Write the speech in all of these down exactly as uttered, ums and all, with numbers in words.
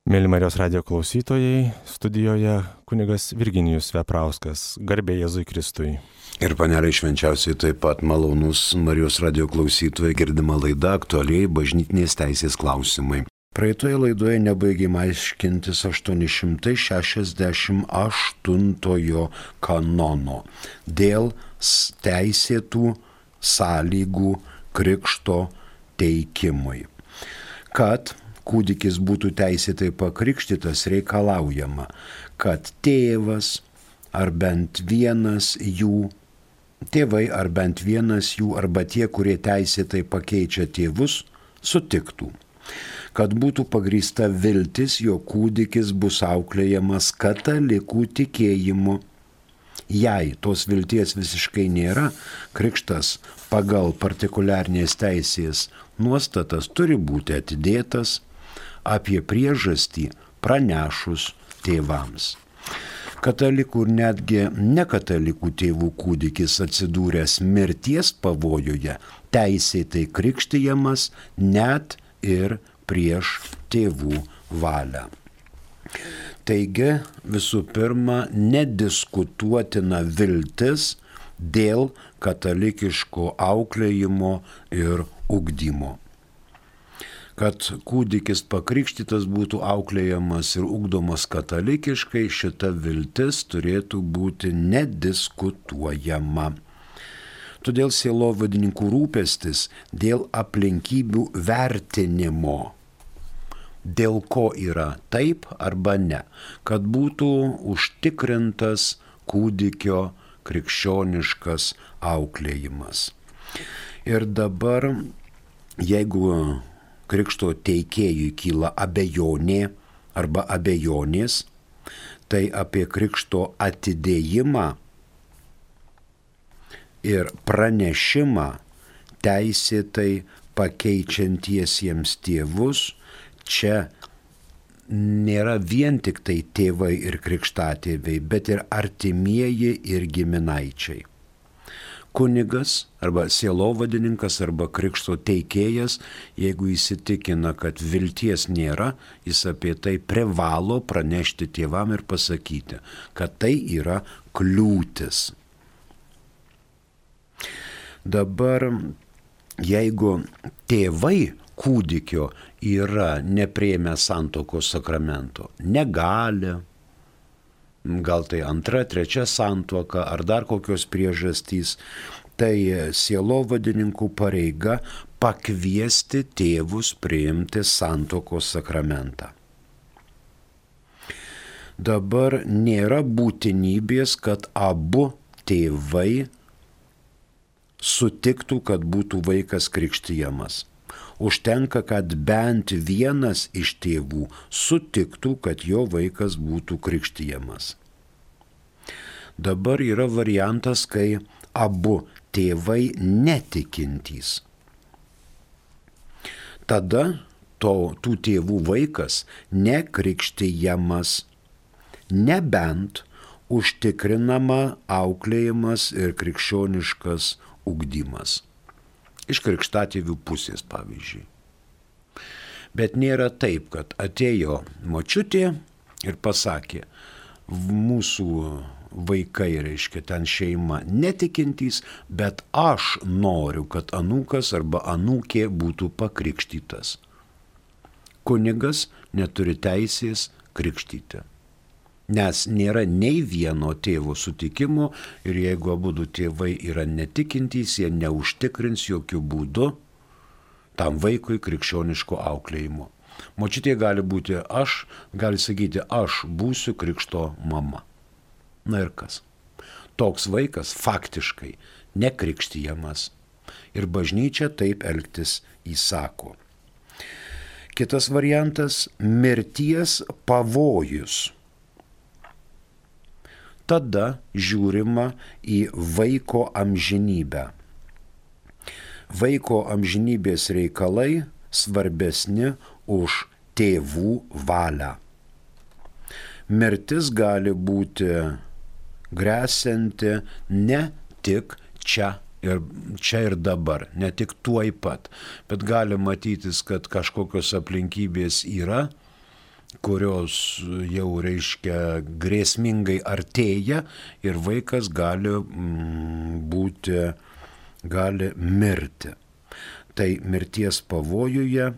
Mėly Marijos radijo klausytojai, studijoje kunigas Virginijus Veprauskas, garbė Jėzui Kristui. Ir paneliai švenčiausiai taip pat malonus Marijos radijo klausytojai, girdima laida aktualiai bažnytinės teisės klausimai. Praeitoje laidoje nebaigėme aiškintis aštuoni šimtai šešiasdešimt aštuntojo kanono dėl teisėtų sąlygų krikšto teikimui. Kad kūdikis būtų teisėtai pakrikštytas, reikalaujama, kad tėvas ar bent vienas jų, tėvai ar bent vienas jų arba tie, kurie teisėtai pakeičia tėvus, sutiktų, kad būtų pagrįsta viltis, jog kūdikis bus auklėjamas katalikų tikėjimu. Jei tos vilties visiškai nėra, krikštas pagal partikuliarnės teisės nuostatas turi būti atidėtas, apie priežastį pranešus tėvams. Katalikų ir netgi nekatalikų tėvų kūdikis atsidūręs mirties pavojuje teisėtai krikštijamas net ir prieš tėvų valią. Taigi, visų pirma, nediskutuotina viltis dėl katalikiško auklėjimo ir ugdymo. Kad kūdikis pakrikštytas būtų auklėjamas ir ugdomas katalikiškai, šita viltis turėtų būti nediskutuojama. Todėl sielovadininkų rūpestis dėl aplinkybių vertinimo, dėl ko yra taip arba ne, kad būtų užtikrintas kūdikio krikščioniškas auklėjimas. Ir dabar, jeigu krikšto teikėjui kyla abejonė arba abejonės, tai apie krikšto atidėjimą ir pranešimą teisėtai pakeičiantiesiems tėvus čia nėra vien tik tai tėvai ir krikštatėviai, bet ir artimieji ir giminaičiai. Kunigas arba sielovadininkas arba krikšto teikėjas, jeigu įsitikina, kad vilties nėra, jis apie tai privalo pranešti tėvam ir pasakyti, kad tai yra kliūtis. Dabar, jeigu tėvai kūdikio yra nepriėmę santuokos sakramento, negali, gal tai antra, trečia santuoka ar dar kokios priežastys, tai sielovadininkų pareiga pakviesti tėvus priimti santuokos sakramentą. Dabar nėra būtinybės, kad abu tėvai sutiktų, kad būtų vaikas krikštijamas. Užtenka, kad bent vienas iš tėvų sutiktų, kad jo vaikas būtų krikštijamas. Dabar yra variantas, kai abu tėvai netikintys. Tada to, tų tėvų vaikas nekrikštijamas, nebent užtikrinama auklėjimas ir krikščioniškas ugdymas. Iš krikštatėvių pusės, pavyzdžiui. Bet nėra taip, kad atėjo močiutė ir pasakė, mūsų vaikai, reiškia, ten šeima netikintys, bet aš noriu, kad anūkas arba anūkė būtų pakrikštytas. Kunigas neturi teisės krikštyti. Nes nėra nei vieno tėvo sutikimo ir jeigu abudu tėvai yra netikintys, jie neužtikrins jokių būdų tam vaikui krikščioniško auklėjimo. Močiutė gali būti aš, gali sakyti, aš būsiu krikšto mama. Na ir kas? Toks vaikas faktiškai nekrikštijamas ir bažnyčia taip elgtis įsako. Kitas variantas – mirties pavojus. Tada žiūrima į vaiko amžinybę. Vaiko amžinybės reikalai svarbesni už tėvų valią. Mirtis gali būti gresianti ne tik čia ir, čia ir dabar, ne tik tuoj pat, bet gali matytis, kad kažkokios aplinkybės yra kurios jau reiškia grėsmingai artėja ir vaikas gali mm, būti, gali mirti. Tai mirties pavojuje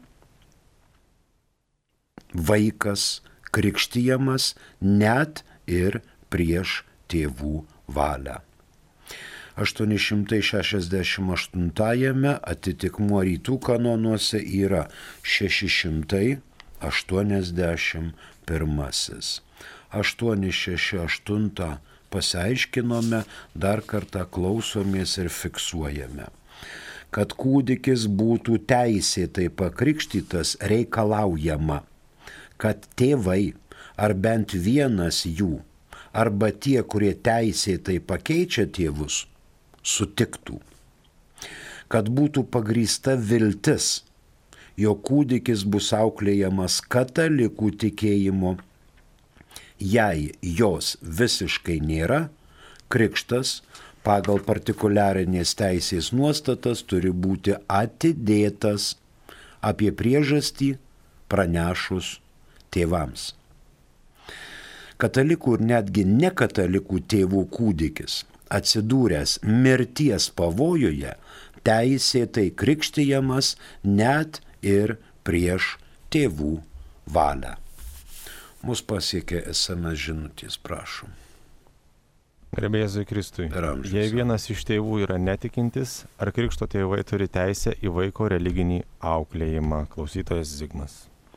vaikas krikštijamas net ir prieš tėvų valią. aštuoni šimtai šešiasdešimt aštuntajame atitikmuo rytų kanonuose yra šeši šimtai aštuoniasdešimt pirmasis. aštuoni šeši aštuoni pasiaiškinome, dar kartą klausomės ir fiksuojame. Kad kūdikis būtų teisėtai pakrikštytas, reikalaujama, kad tėvai ar bent vienas jų, arba tie, kurie teisėtai pakeičia tėvus, sutiktų. Kad būtų pagrįsta viltis, jo kūdikis bus auklėjamas katalikų tikėjimu. Jei jos visiškai nėra, krikštas pagal partikuliarinės teisės nuostatas turi būti atidėtas, apie priežastį pranešus tėvams. Katalikų ir netgi nekatalikų tėvų kūdikis, atsidūręs mirties pavojuje, teisėtai krikštijamas net ir prieš tėvų valią. Mus pasiekė es em es žinutės, prašom. Garbė Jėzui Kristui. Jei vienas iš tėvų yra netikintis, ar krikšto tėvai turi teisę į vaiko religinį auklėjimą? Klausytojas Zigmas.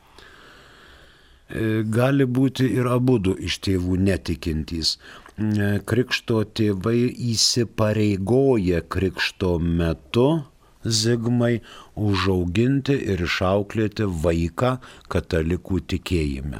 Gali būti ir abudu iš tėvų netikintys. Krikšto tėvai įsipareigoja krikšto metu, Zigmai, užauginti ir išauklėti vaiką katalikų tikėjime.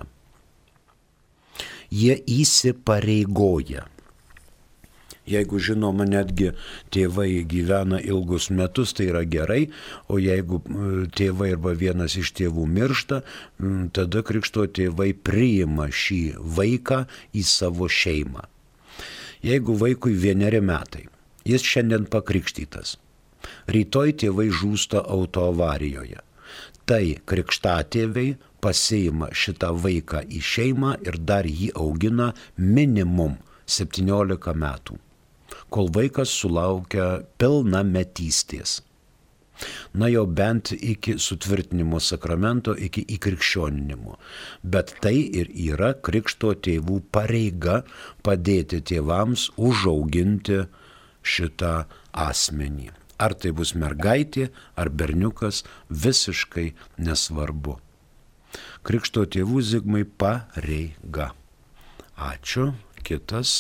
Jie įsipareigoja. Jeigu žinoma, netgi tėvai gyvena ilgus metus, tai yra gerai, o jeigu tėvai arba vienas iš tėvų miršta, tada krikšto tėvai priima šį vaiką į savo šeimą. Jeigu vaikui vieneri metai, jis šiandien pakrikštytas, rytoj tėvai žūsta autoavarijoje, tai krikštatėviai pasiima šitą vaiką į šeimą ir dar jį augina minimum septyniolika metų, kol vaikas sulaukia pilnametystės. Na jau bent iki sutvirtinimo sakramento, iki įkrikščioninimo. Bet tai ir yra krikšto tėvų pareiga padėti tėvams užauginti šitą asmenį. Ar tai bus mergaitė, ar berniukas, visiškai nesvarbu. Krikšto tėvų, Zigmai, pareiga. Ačiū. Kitas.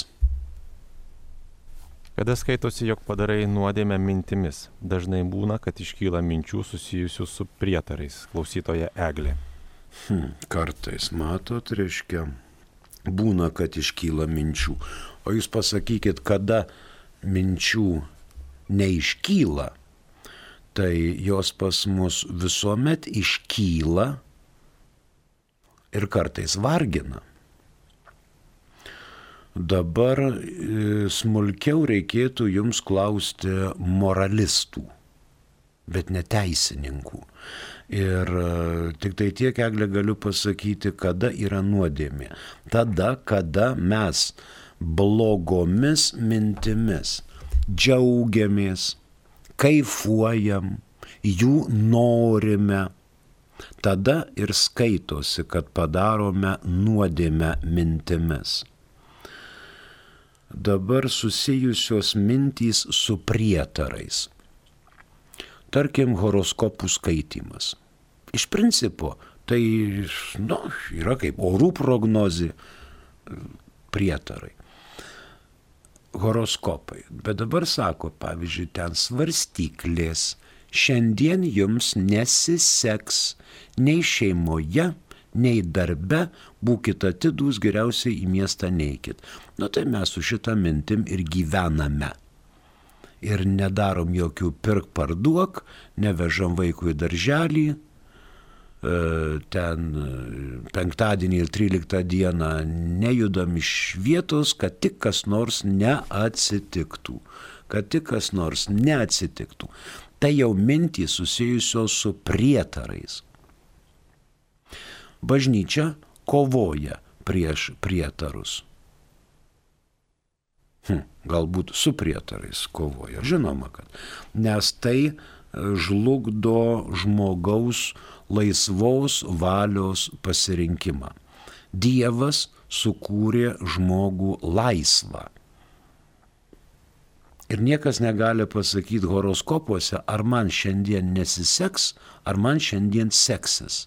Kada skaitosi, jog padarai nuodėmę mintimis? Dažnai būna, kad iškyla minčių susijusių su prietarais. Klausytoja Eglė. Hmm, kartais, matot, reiškia, būna, kad iškyla minčių. O jūs pasakykit, kada minčių neiškyla, tai jos pas mus visuomet iškyla ir kartais vargina. Dabar smulkiau reikėtų jums klausti moralistų, bet ne teisininkų. Ir tik tai tiek, Eglė, galiu pasakyti, kada yra nuodėmė. Tada, kada mes blogomis mintimis džiaugiamės, kaifuojam, jų norime, tada ir skaitosi, kad padarome nuodėmę mintimis. Dabar susijusios mintys su prietarais. Tarkim, horoskopų skaitymas. Iš principo, tai nu, yra kaip orų prognozė, prietarai. Horoskopai. Bet dabar sako, pavyzdžiui, ten svarstyklės. Šiandien jums nesiseks nei šeimoje, nei darbe, būkit atidūs, geriausiai į miestą neikit. Nu tai mes su šitą mintim ir gyvename. Ir nedarom jokių pirk parduok, nevežam vaikų į darželį, ten penktadienį ir tryliktą dieną nejudam iš vietos, kad tik kas nors neatsitiktų. Kad tik kas nors neatsitiktų. Tai jau mintys susijusios su prietarais. Bažnyčia kovoja prieš prietarus? Hm, galbūt su prietarais kovoja. Žinoma, kad. Nes tai žlugdo žmogaus laisvos valios pasirinkimą. Dievas sukūrė žmogų laisvą. Ir niekas negali pasakyti horoskopuose, ar man šiandien nesiseks, ar man šiandien seksis.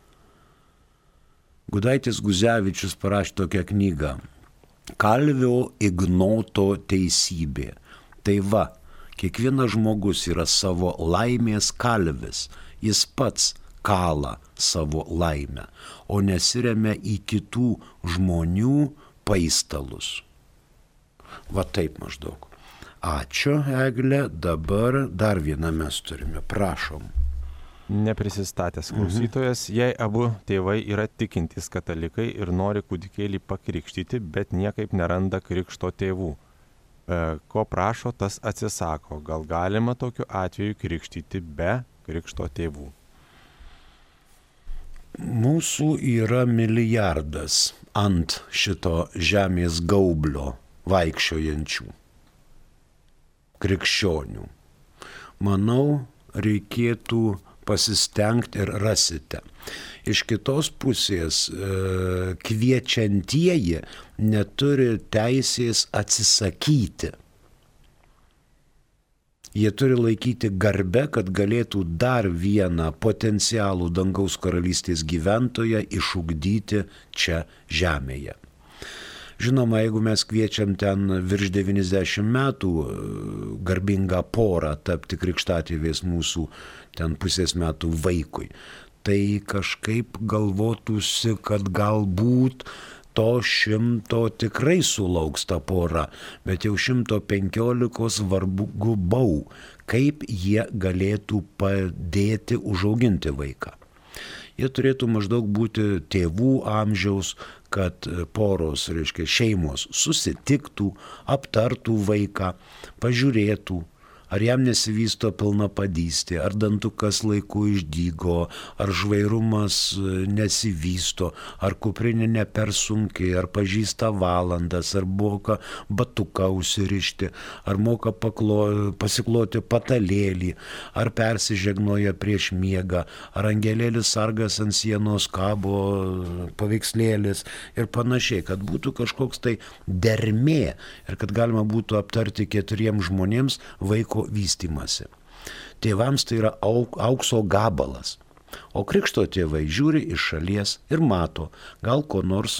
Gudaitis Guzevičius parašė tokią knygą Kalvio Ignoto teisybė. Tai va, kiekvienas žmogus yra savo laimės kalvis, jis pats kala savo laimę, o nesiremia į kitų žmonių paistalus. Va taip maždaug. Ačiū, Eglė, dabar dar vieną mes turime, prašom. Neprisistatęs klausytojas, mhm. jei abu tėvai yra tikintys katalikai ir nori kūdikėlį pakrikštyti, bet niekaip neranda krikšto tėvų. E, ko prašo, tas atsisako. Gal galima tokiu atveju krikštyti be krikšto tėvų? Mūsų yra milijardas ant šito žemės gaublio vaikščiojančių krikščionių. Manau, reikėtų pasistengti ir rasite. Iš kitos pusės kviečiantieji neturi teisės atsisakyti. Jie turi laikyti garbę, kad galėtų dar vieną potencialų dangaus karalystės gyventoją išugdyti čia žemėje. Žinoma, jeigu mes kviečiam ten virš devyniasdešimt metų garbingą porą tapti krikštatėviais mūsų ten pusės metų vaikui, tai kažkaip galvotųsi, kad galbūt to šimto tikrai sulauks ta pora, bet jau šimto penkiolikos vargu bau, kaip jie galėtų padėti užauginti vaiką. Jie turėtų maždaug būti tėvų amžiaus, kad poros, reiškia, šeimos susitiktų, aptartų vaiką, pažiūrėtų, ar jam nesivysto pilnapadystė, ar dantukas laiku išdygo, ar žvairumas nesivysto, ar kuprinė ne per sunkiai, ar pažįsta valandas, ar moka batuką užsirišti, ar moka paklo, pasikloti patalėlį, ar persižegnoja prieš miegą, ar angelėlis sargas ant sienos kabo paveikslėlis ir panašiai, kad būtų kažkoks tai dermė ir kad galima būtų aptarti keturiems žmonėms vaiko vystimasi. Tėvams tai yra aukso gabalas, o krikšto tėvai žiūri iš šalies ir mato, gal ko nors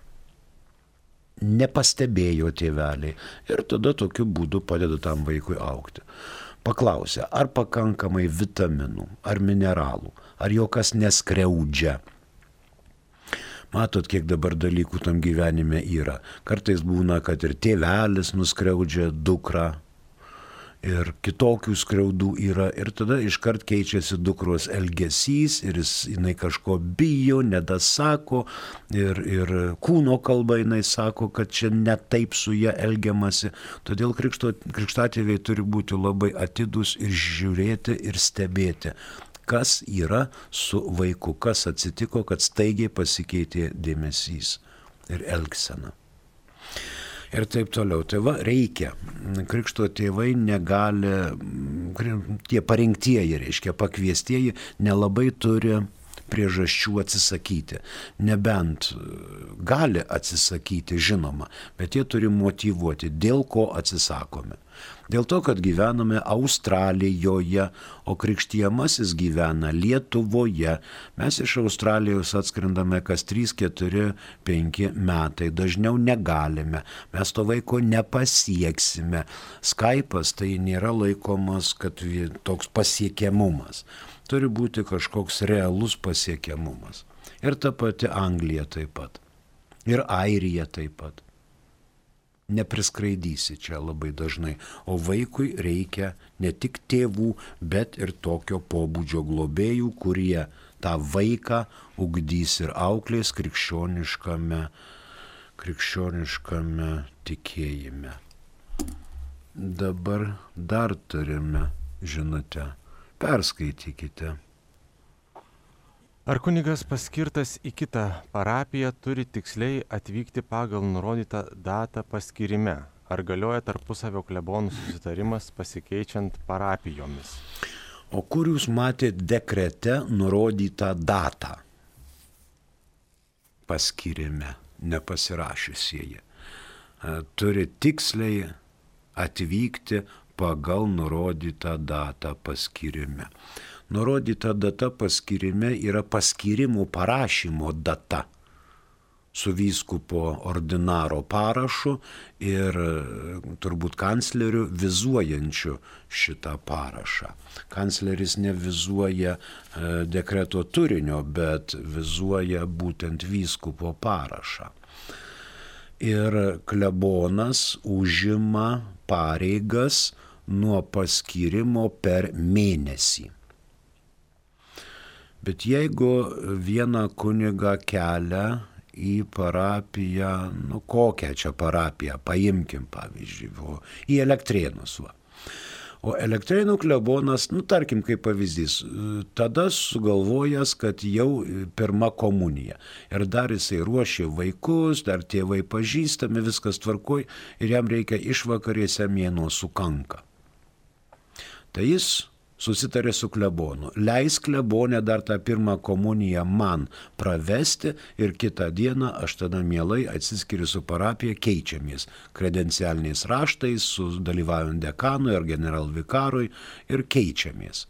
nepastebėjo tėveliai ir tada tokiu būdu padeda tam vaikui augti. Paklausia, ar pakankamai vitaminų, ar mineralų, ar jo kas neskriaudžia. Matot, kiek dabar dalykų tam gyvenime yra. Kartais būna, kad ir tėvelis nuskriaudžia dukrą, ir kitokių skriaudų yra, ir tada iškart keičiasi dukros elgesys, ir jis, jinai kažko bijo, nedasako, ir, ir kūno kalba jinai sako, kad čia ne taip su ja elgiamasi. Todėl krikšto, krikštatėviai turi būti labai atidūs ir žiūrėti ir stebėti, kas yra su vaiku, kas atsitiko, kad staigiai pasikeitė dėmesys ir elgsena. Ir taip toliau. Tai va, reikia. Krikšto tėvai negali, tie parinktieji, reiškia pakviestieji, nelabai turi priežasčių atsisakyti. Nebent gali atsisakyti, žinoma, bet jie turi motyvuoti, dėl ko atsisakome. Dėl to, kad gyvename Australijoje, o krikštijamasis gyvena Lietuvoje. Mes iš Australijos atskrendame kas trys, keturi, penki metai. Dažniau negalime. Mes to vaiko nepasieksime. Skype'as tai nėra laikomas, kad toks pasiekiamumas. Turi būti kažkoks realus pasiekiamumas. Ir ta pati Anglija taip pat. Ir Airija taip pat. Nepriskraidysi čia labai dažnai, o vaikui reikia ne tik tėvų, bet ir tokio pobūdžio globėjų, kurie tą vaiką ugdys ir auklės krikščioniškame, krikščioniškame tikėjime. Dabar dar turime žinutę. Perskaitykite. Ar kunigas paskirtas į kitą parapiją turi tiksliai atvykti pagal nurodytą datą paskirime? Ar galioja tarpusavio klebonų susitarimas pasikeičiant parapijomis? O kur jūs matėte dekrete nurodytą datą paskirime, nepasirašiusieji? Turi tiksliai atvykti pagal nurodytą datą paskirime. Nurodyta data paskirime yra paskirimų parašymo data su vyskupo ordinaro parašu ir turbūt kancleriu vizuojančiu šitą parašą. Kancleris nevizuoja dekreto turinio, bet vizuoja būtent vyskupo parašą. Ir klebonas užima pareigas nuo paskirimo per mėnesį. Bet jeigu vieną kunigą kelia į parapiją, nu kokią čia parapiją, paimkim pavyzdžiui, į Elektrėnus. Va. O Elektrėnų klebonas, nu tarkim kaip pavyzdys, tada sugalvojęs, kad jau pirma komunija. Ir dar jisai ruošė vaikus, dar tėvai pažįstami, viskas tvarkoj ir jam reikia išvakarėse mėnuo sukanka. Tai jis susitarė su klebonu. Leis klebonė dar tą pirmą komuniją man pravesti ir kitą dieną aš tada mielai atsiskiriu su parapija, keičiamės kredencialiniais raštais, su dalyvaujant dekanui ar generalvikarui ir keičiamės.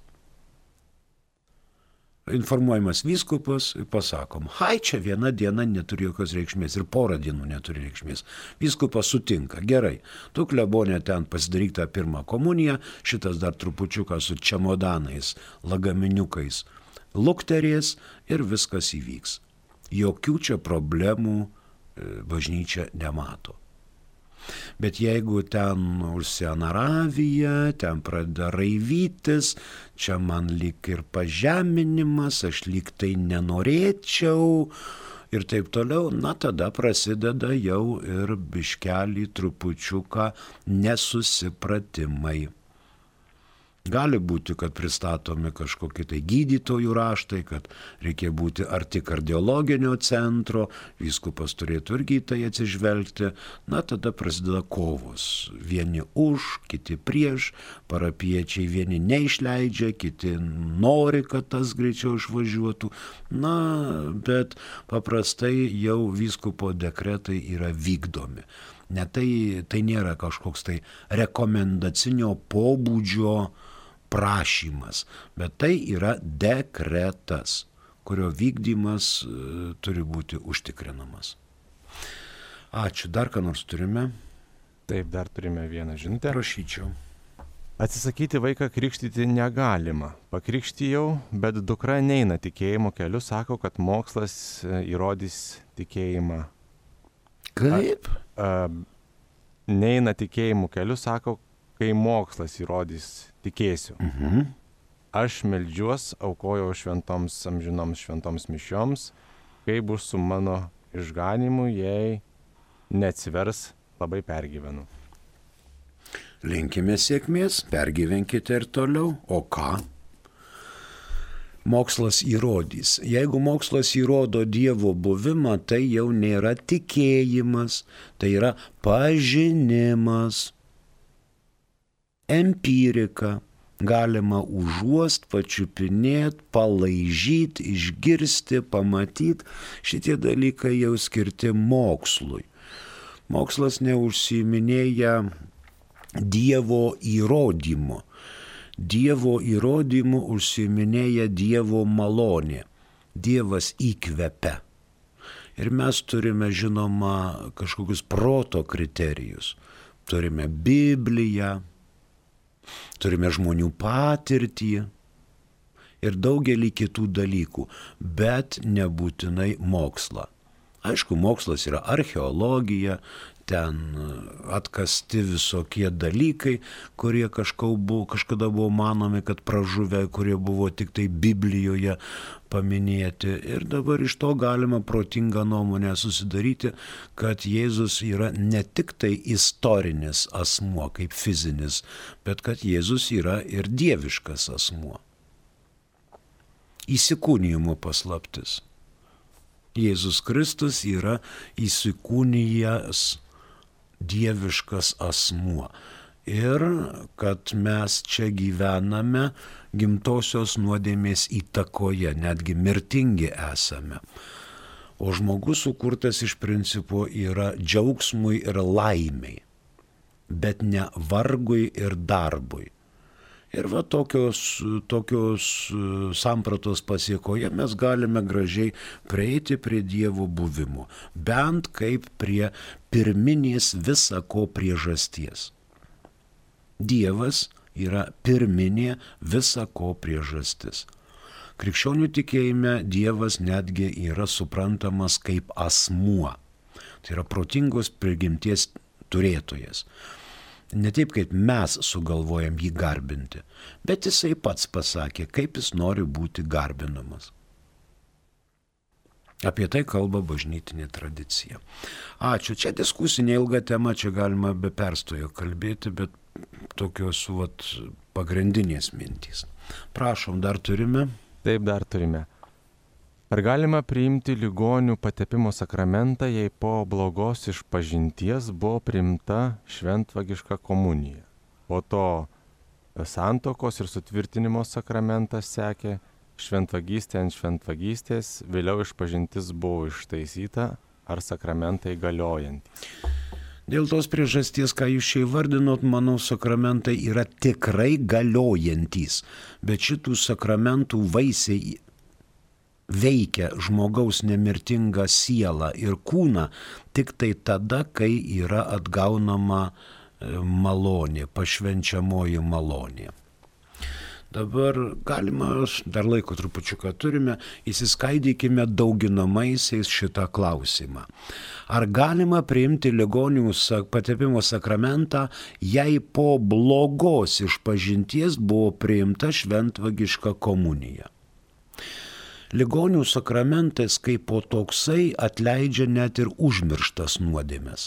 Informuojamas vyskupas ir pasakom, hai, čia viena diena neturi jokios reikšmės ir porą dienų neturi reikšmės. Vyskupas sutinka, gerai, tu klebonė ten pasidaryk tą pirmą komuniją, šitas dar trupučiuką su čemodanais, lagaminiukais lukterės ir viskas įvyks. Jokių čia problemų bažnyčia nemato. Bet jeigu ten užsianaravija, ten pradeda raivytis, čia man lyg ir pažeminimas, aš lyg tai nenorėčiau ir taip toliau, na tada prasideda jau ir biškelį trupučiuką nesusipratimai. Gali būti, kad pristatomi kažkokie tai gydytojų raštai, kad reikia būti arti kardiologinio centro, vyskupas turėtų irgi tai atsižvelgti, na tada prasideda kovos. Vieni už, kiti prieš, parapiečiai vieni neišleidžia, kiti nori, kad tas greičiau išvažiuotų. Na, bet paprastai jau vyskupo dekretai yra vykdomi. Ne tai, tai nėra kažkoks tai rekomendacinio pobūdžio prašymas, bet tai yra dekretas, kurio vykdymas e, turi būti užtikrinamas. Ačiū. Dar ką nors turime? Taip, dar turime vieną žinutę. Prašyčiau. Atsisakyti vaiką krikštyti negalima. Pakrikštijau, bet dukra neina tikėjimo keliu, sako, kad mokslas įrodys tikėjimą. Kaip? A, a, neina tikėjimų keliu, sako, kai mokslas įrodys, tikėsiu. Mhm. Aš meldžiuos, aukojau šventoms amžinoms šventoms mišioms, kai bus su mano išganimu, jei neatsivers, labai pergyvenu. Linkime sėkmės, pergyvenkite ir toliau. O ką? Mokslas įrodys. Jeigu mokslas įrodo Dievo buvimą, tai jau nėra tikėjimas, tai yra pažinimas. Empirika. Galima užuost, pačiupinėti, palaižyti, išgirsti, pamatyti. Šitie dalykai jau skirti mokslui. Mokslas neužsiiminėja Dievo įrodymu. Dievo įrodymu užsiiminėja Dievo malonė. Dievas įkvepia. Ir mes turime, žinoma, kažkokius proto kriterijus. Turime Bibliją, turime žmonių patirtį ir daugelį kitų dalykų, bet nebūtinai mokslą. Aišku, mokslas yra archeologija, ten atkasti visokie dalykai, kurie buvo, kažkada buvo manomi, kad pražuvę, kurie buvo tik tai Biblijoje paminėti. Ir dabar iš to galima protingą nuomonę susidaryti, kad Jėzus yra ne tik tai istorinis asmuo kaip fizinis, bet kad Jėzus yra ir dieviškas asmuo. įsikūnijimo paslaptis. Jėzus Kristus yra įsikūnijęs dieviškas asmuo. Ir kad mes čia gyvename gimtosios nuodėmės įtakoje, netgi mirtingi esame. O žmogus sukurtas iš principo yra džiaugsmui ir laimiai, bet ne vargui ir darbui. Ir va tokios, tokios sampratos pasiekoje mes galime gražiai prieiti prie Dievo buvimo, bent kaip prie pirminės visako priežasties. Dievas yra pirminė visako priežastis. Krikščionių tikėjime Dievas netgi yra suprantamas kaip asmuo. Tai yra protingos prigimties turėtojas. Ne taip, kaip mes sugalvojam jį garbinti, bet jisai pats pasakė, kaip jis nori būti garbinamas. Apie tai kalba bažnytinė tradicija. Ačiū. Čia diskusinė ilga tema, čia galima be perstojo kalbėti, bet tokios vat, pagrindinės mintys. Prašom, dar turime? Taip, dar turime. Ar galima priimti ligonių patepimo sakramentą, jei po blogos išpažinties buvo priimta šventvagiška komunija? Po to santuokos ir sutvirtinimo sakramentas sekė, šventvagystė ant šventvagystės, vėliau išpažintis buvo ištaisyta, ar sakramentai galiojantys? Dėl tos priežasties, ką jūs čia įvardinot, manau, sakramentai yra tikrai galiojantys, bet šitų sakramentų vaisiai veikia žmogaus nemirtingą sielą ir kūną tik tai tada, kai yra atgaunama malonė, pašvenčiamoji malonė. Dabar galima, dar laiko trupučiuką turime, įsiskaidykime dauginamaisiais šitą klausimą. Ar galima priimti ligonių patepimo sakramentą, jei po blogos išpažinties buvo priimta šventvagiška komunija? Ligonių sakramentas kaip po toksai atleidžia net ir užmirštas nuodėmes.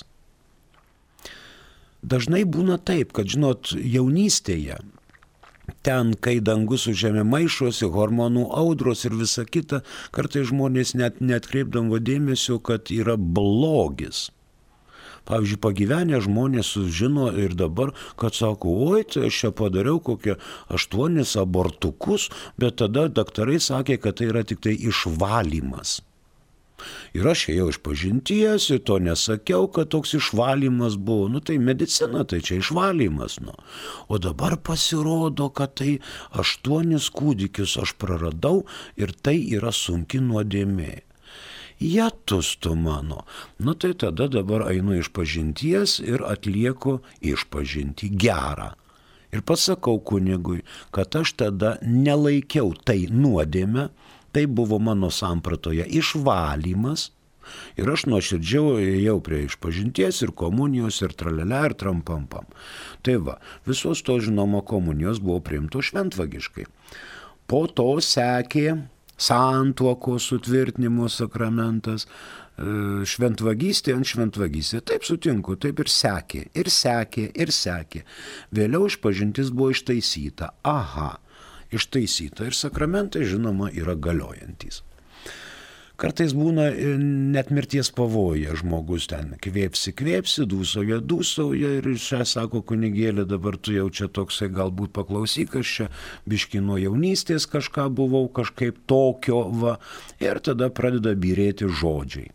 Dažnai būna taip, kad, žinot, jaunystėje, ten, kai dangus su žemė maišosi, hormonų audros ir visa kita, kartais žmonės net neatkreipdavo dėmesio, kad yra blogis. Pavyzdžiui, pagyvenę žmonės sužino ir dabar, kad sako, oi, tai aš čia padariau kokie aštuonis abortukus, bet tada daktarai sakė, kad tai yra tik tai išvalymas. Ir aš ėjau iš pažinties ir to nesakiau, kad toks išvalymas buvo. Nu tai medicina, tai čia išvalymas. Nu. O dabar pasirodo, kad tai aštuonis kūdikius aš praradau ir tai yra sunki nuodėmė. Jetus tu mano. Nu tai tada dabar einu iš pažinties ir atlieku išpažintį gerą. Ir pasakau kunigui, kad aš tada nelaikiau tai nuodėmę, tai buvo mano sampratoje išvalymas. Ir aš nuoširdžiau ėjau prie išpažinties ir komunijos ir tralele ir trampampam. Tai va, visos to žinoma komunijos buvo priimtos šventvagiškai. Po to sekė santuokos sutvirtinimo sakramentas, šventvagystė ant šventvagystė. Taip sutinku, taip ir sekė, ir sekė, ir sekė. Vėliau išpažintis buvo ištaisyta. Aha, ištaisyta ir sakramentai, žinoma, yra galiojantys. Kartais būna net mirties pavoja, žmogus ten kvėpsi, kvėpsi, dūsauja, dūsauja ir čia sako kunigėlė, dabar tu jau čia toksai galbūt paklausyk, aš čia biški nuo jaunystės kažką buvau, kažkaip tokio, va, ir tada pradeda byrėti žodžiai.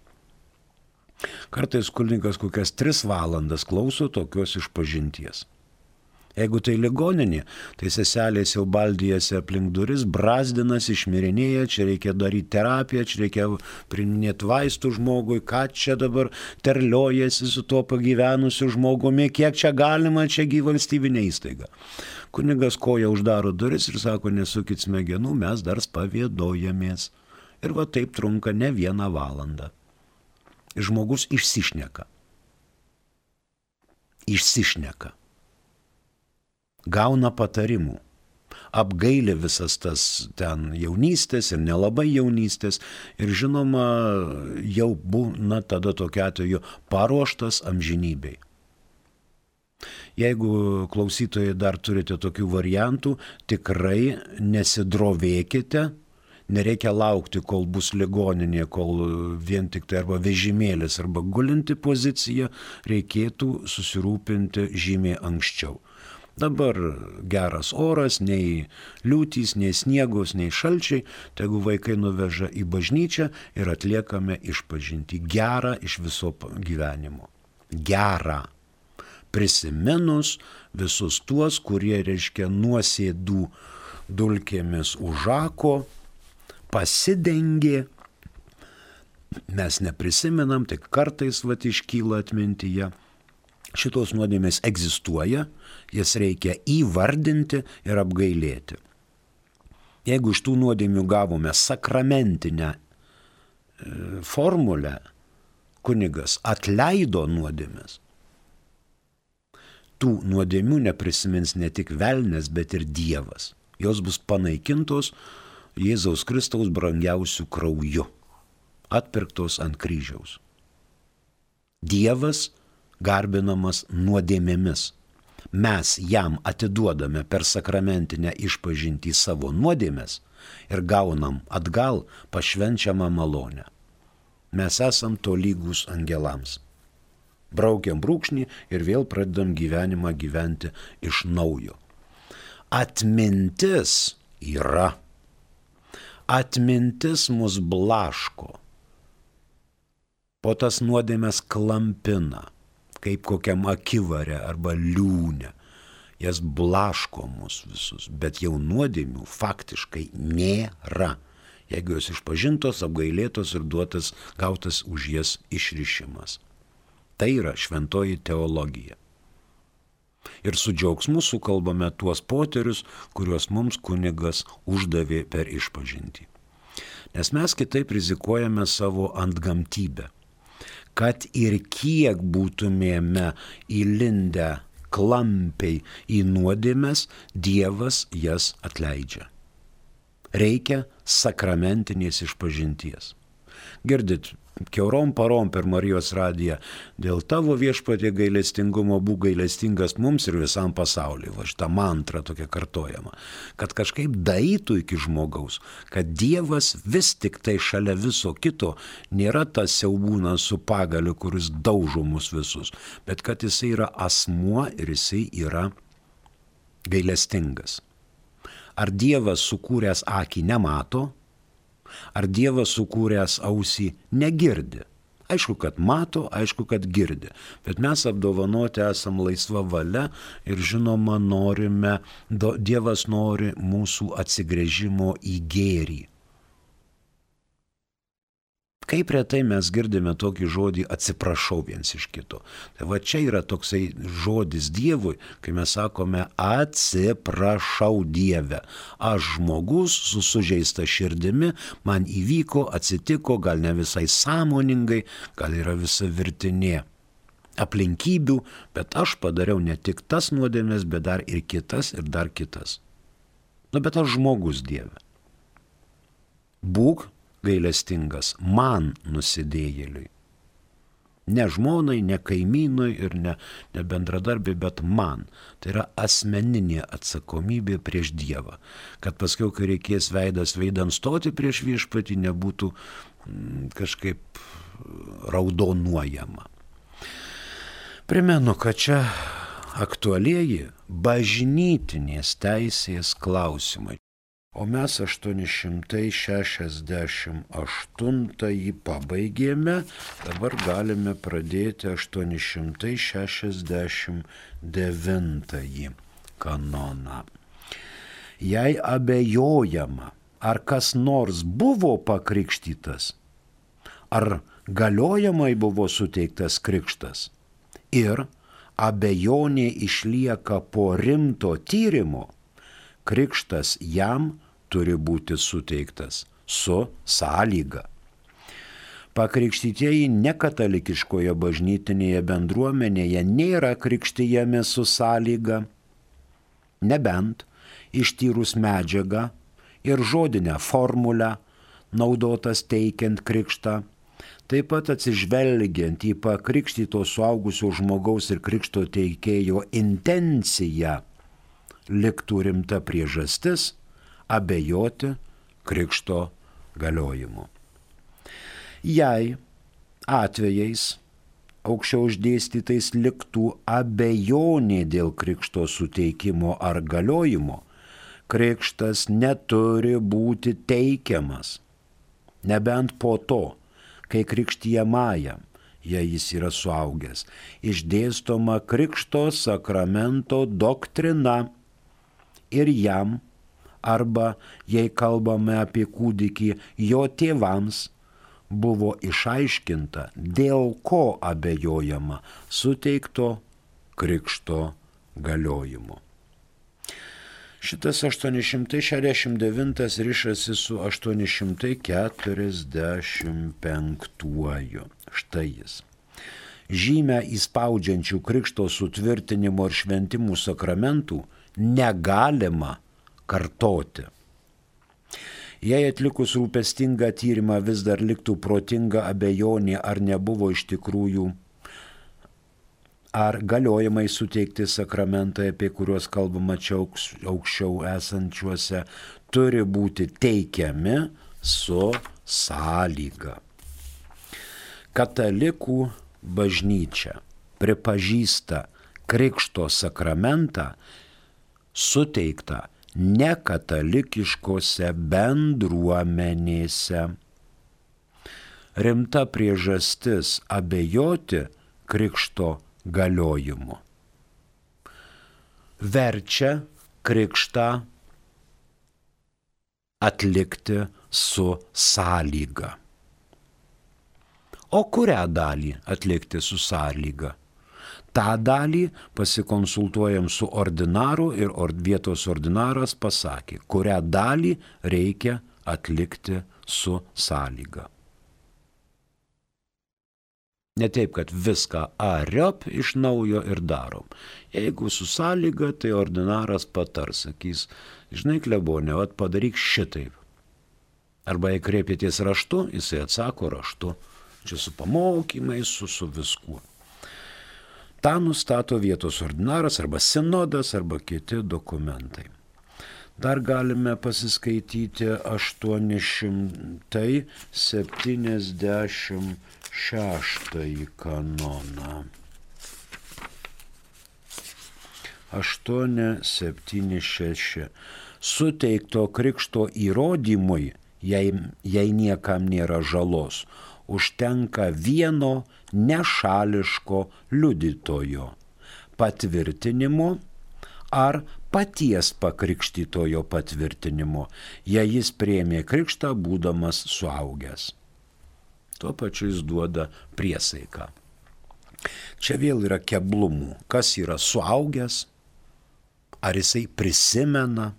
Kartais kunigas kokias tris valandas klauso tokios išpažinties. Jeigu tai ligoninė, tai seselės jau baldyjasi aplink duris, brazdinas, išmirinėja, čia reikia daryti terapiją, čia reikia priminėti vaistų žmogui, ką čia dabar terliojasi su tuo pagyvenusiu žmogumi, kiek čia galima, čia gi valstybinė įstaiga. Kunigas koja uždaro duris ir sako, nesukit smegenų, mes dar spavėdojamės. Ir va taip trunka ne vieną valandą. Ir žmogus išsišneka. Išsišneka. Gauna patarimų, apgailė visas tas ten jaunystės ir nelabai jaunystės ir žinoma jau būna tada tokiu atveju paruoštas amžinybei. Jeigu klausytojai dar turite tokių variantų, tikrai nesidrovėkite, Nereikia laukti, kol bus ligoninė, kol vien tik tai arba vežimėlis, arba gulinti pozicija, reikėtų susirūpinti žymiai anksčiau. Dabar geras oras, nei liūtys, nei sniegus, nei šalčiai, tegu vaikai nuveža į bažnyčią ir atliekame išpažintį. Gerą iš viso gyvenimo. Gerą. Prisiminus visus tuos, kurie, reiškia, nuosėdų dulkėmis užako, pasidengė, mes neprisimenam, tik kartais vat iškyla atmintyje. Šitos nuodėmės egzistuoja, jas reikia įvardinti ir apgailėti. Jeigu iš tų nuodėmių gavome sakramentinę formulę, kunigas atleido nuodėmes, tų nuodėmių neprisimins ne tik velnias, bet ir Dievas. Jos bus panaikintos Jėzaus Kristaus brangiausių krauju, atpirktos ant kryžiaus. Dievas garbinamas nuodėmėmis. Mes jam atiduodame per sakramentinę išpažintį savo nuodėmes ir gaunam atgal pašvenčiamą malonę. Mes esam tolygus angelams. Braukiam brūkšnį ir vėl pradedam gyvenimą gyventi iš naujo. Atmintis yra. Atmintis mus blaško. Po tas nuodėmes klampina, kaip kokiam akivare arba liūne. Jas blaško mus visus, bet jau nuodėmių faktiškai nėra. Jeigu jos išpažintos, apgailėtos ir duotas, gautas už jas išrišimas. Tai yra šventoji teologija. Ir su džiaugsmu sukalbame tuos poterius, kuriuos mums kunigas uždavė per išpažintį. Nes mes kitaip rizikuojame savo antgamtybę. Kad ir kiek būtumėme įlindę klampiai į nuodėmes, Dievas jas atleidžia. Reikia sakramentinės išpažinties. Girdit, kiaurom parom per Marijos radiją, dėl tavo viešpatie gailestingumo būk gailestingas mums ir visam pasauliui. Va šitą mantrą tokia kartojama. Kad kažkaip daeitų iki žmogaus, kad Dievas vis tik tai šalia viso kito nėra tas siaubūnas su pagaliu, kuris daužo mus visus, bet kad jisai yra asmuo ir jisai yra gailestingas. Ar Dievas sukūręs akį nemato? Ar Dievas sukūręs ausį negirdi? Aišku, kad mato, aišku, kad girdi. Bet mes apdovanoti esam laisva valia ir žinoma norime, Dievas nori mūsų atsigręžimo į gėrį. Kaip retai mes girdime tokį žodį atsiprašau viens iš kito. Tai va čia yra toksai žodis Dievui, kai mes sakome atsiprašau Dieve. Aš žmogus su sužeista širdimi, man įvyko, atsitiko, gal ne visai sąmoningai, gal yra visa virtinė aplinkybių, bet aš padariau ne tik tas nuodėmes, bet dar ir kitas ir dar kitas. Nu, bet aš žmogus, Dieve. Būk gailestingas man nusidėjėliui. Ne žmonai, ne kaimynui ir ne, ne bendradarbiai, bet man. Tai yra asmeninė atsakomybė prieš Dievą. Kad paskiau, kai reikės veidas veidan stoti prieš viešpatį, nebūtų mm, kažkaip raudonuojama. Primenu, kad čia aktualieji bažnytinės teisės klausimai. O mes aštuoni šimtai šešiasdešimt aštuntąjį pabaigėme, dabar galime pradėti aštuoni šimtai šešiasdešimt devintąjį kanoną. Jei abejojama, ar kas nors buvo pakrikštytas, ar galiojamai buvo suteiktas krikštas ir abejonė išlieka po rimto tyrimo, krikštas jam turi būti suteiktas su sąlyga. Pakrikštytieji nekatalikiškoje bažnytinėje bendruomenėje nėra krikštyjami su sąlyga, nebent ištyrus medžiagą ir žodinę formulę naudotas teikiant krikštą, taip pat atsižvelgiant į pakrikštyto suaugusio žmogaus ir krikšto teikėjo intenciją, liktų rimta priežastis abejoti krikšto galiojimu. Jei atvejais aukščiau išdėstytais liktų abejonė dėl krikšto suteikimo ar galiojimo, krikštas neturi būti teikiamas, nebent po to, kai krikštijamajam, jei jis yra suaugęs, išdėstoma krikšto sakramento doktrina ir jam, arba jei kalbame apie kūdikį, jo tėvams buvo išaiškinta, dėl ko abejojama suteikto krikšto galiojimu. Šitas aštuoni šimtai šešiasdešimt devintas rišasi su aštuoni šimtai keturiasdešimt penktuoju. Štai jis. Žymę įspaudžiančių krikšto sutvirtinimo ir šventimų sakramentų negalima kartoti. Jei atlikus rūpestingą tyrimą vis dar liktų protinga abejonė, ar nebuvo iš tikrųjų, ar galiojimai suteikti sakramentai, apie kuriuos kalbama čia aukščiau esančiuose, turi būti teikiami su sąlyga. Katalikų bažnyčia pripažįsta krikšto sakramentą suteiktą nekatalikiškose bendruomenėse. Rimta priežastis abejoti krikšto galiojimu verčia krikštą atlikti su sąlyga. O kurią dalį atlikti su sąlyga? Ta dalį pasikonsultuojam su ordinaru ir vietos ordinaras pasakė, kurią dalį reikia atlikti su sąlyga. Ne taip, kad viską ariop iš naujo ir darom. Jeigu su sąlyga, tai ordinaras patars, sakys, žinai, klebonė, vat padaryk šitaip. Arba jei kreipėties raštu, jisai atsako raštu. Čia su pamokymais, su, su viskuo. Ta nustato vietos ordinaras arba sinodas arba kiti dokumentai. Dar galime pasiskaityti aštuoni šimtai septyniasdešimt šeštąjį kanoną. aštuoni septyni šeši. Suteikto krikšto įrodymui, jei, jei niekam nėra žalos, užtenka vieno nešališko liudytojo patvirtinimo ar paties pakrikštytojo patvirtinimo, jei jis priėmė krikštą būdamas suaugęs. Tuo pačiu jis duoda priesaiką. Čia vėl yra keblumų. Kas yra suaugęs? Ar jisai prisimena?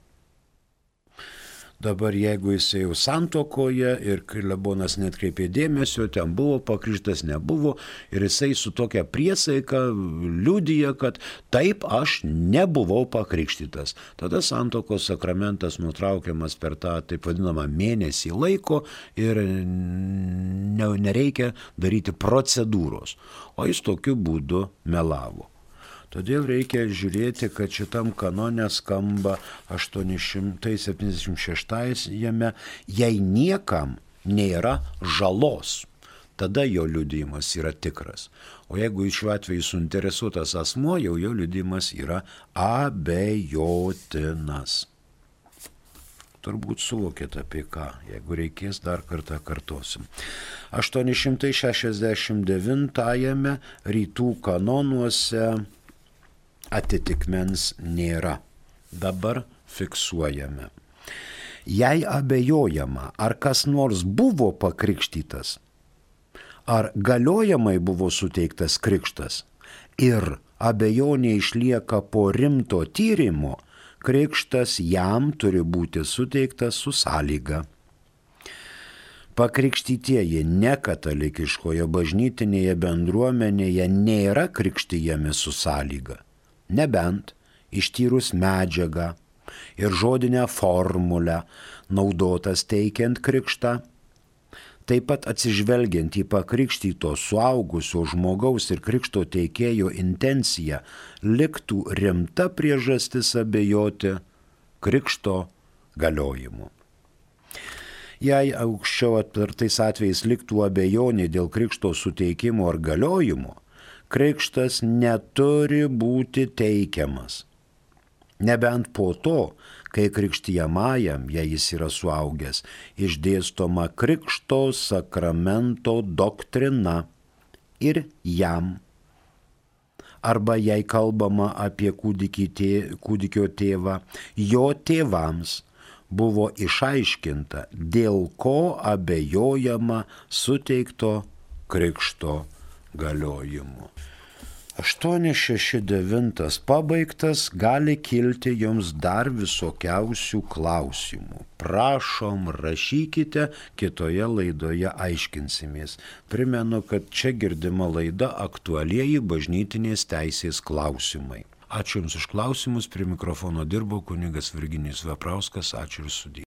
Dabar jeigu jisai jau santuokoje ir klebonas netkreipė dėmesio, ten buvo pakrikštas, nebuvo, ir jisai su tokia priesaika liudija, kad taip aš nebuvau pakrikštytas. Tada santuokos sakramentas nutraukiamas per tą taip vadinamą mėnesį laiko ir nereikia daryti procedūros. O jis tokiu būdu melavo. Todėl reikia žiūrėti, kad šitam kanone skamba aštuoni šimtai septyniasdešimt šeštajame, jei niekam nėra žalos, tada jo liudijimas yra tikras. O jeigu šiuo atveju suinteresuotas asmuo, jau jo liudijimas yra abejotinas. Turbūt suvokėte apie ką, jeigu reikės dar kartą kartosim. aštuoni šimtai šešiasdešimt devintajame rytų kanonuose atitikmens nėra. Dabar fiksuojame. Jei abejojama, ar kas nors buvo pakrikštytas, ar galiojamai buvo suteiktas krikštas ir abejonė išlieka po rimto tyrimo, krikštas jam turi būti suteiktas su sąlyga. Pakrikštytieji nekatalikiškoje bažnytinėje bendruomenėje nėra krikštyjami su sąlyga. Nebent ištyrus medžiagą ir žodinę formulę naudotas teikiant krikštą, taip pat atsižvelgiant į pakrikštyto suaugusio žmogaus ir krikšto teikėjo intenciją, liktų rimta priežastis abejoti krikšto galiojimu. Jei aukščiau aptartais atvejais liktų abejonė dėl krikšto suteikimo ar galiojimo, krikštas neturi būti teikiamas. Nebent po to, kai krikštijamajam, jei jis yra suaugęs, išdėstoma krikšto sakramento doktrina ir jam. Arba jei kalbama apie kūdikį tė, kūdikio tėvą, jo tėvams buvo išaiškinta, dėl ko abejojama suteikto krikšto galiojimu. aštuoni šeši devyni pabaigtas, gali kilti jums dar visokiausių klausimų. Prašom, rašykite, kitoje laidoje aiškinsimės. Primenu, kad čia girdima laida aktualieji bažnytinės teisės klausimai. Ačiū Jums už klausimus, prie mikrofono dirbo kunigas Virginijus Veprauskas, ačiū ir sudie.